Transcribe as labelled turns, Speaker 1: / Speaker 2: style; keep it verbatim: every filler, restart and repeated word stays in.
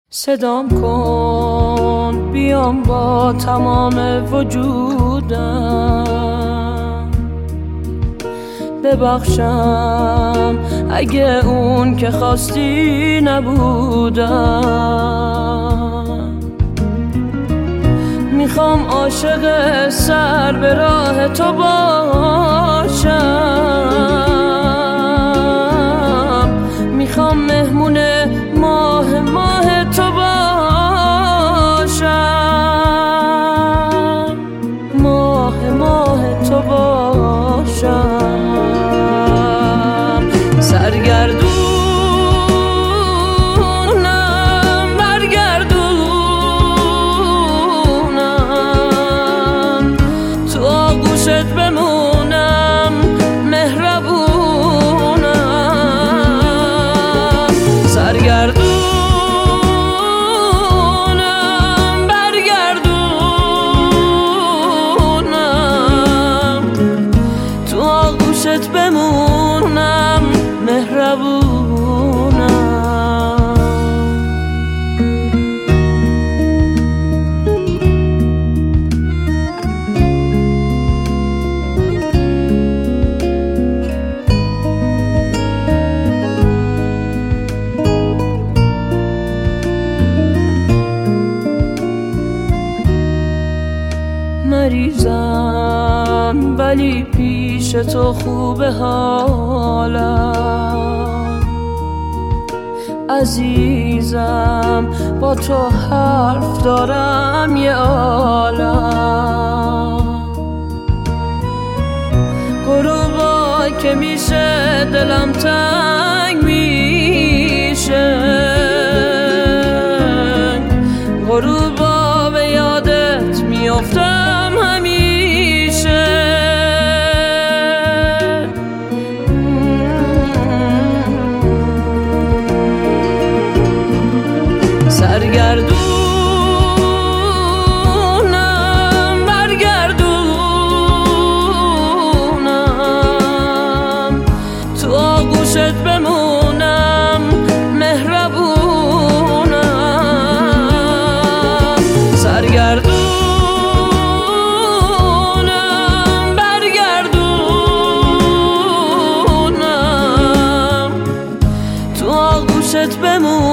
Speaker 1: صدام کن بیام با تمام وجودم، ببخشم اگه اون که خواستی نبودم. میخوام عاشق سر به راه تو باشم، میخوام مهمون ماه ماه تو باشم، ماه ماه تو باشم. سرگردونم برگردونم، تو آغوشت بمونم مهربونم. سرگردونم بمونم مهربونم. مریضم ولی پیش تو خوبه حالم، عزیزم با تو حرف دارم یه عالم. غروبا که میشه دلم تنگ میشه، غروبا به یادت میافتم همیشه. سرگردونم برگردونم، تو آغوشت بمونم مهربونم. سرگردونم برگردونم، تو آغوشت بمونم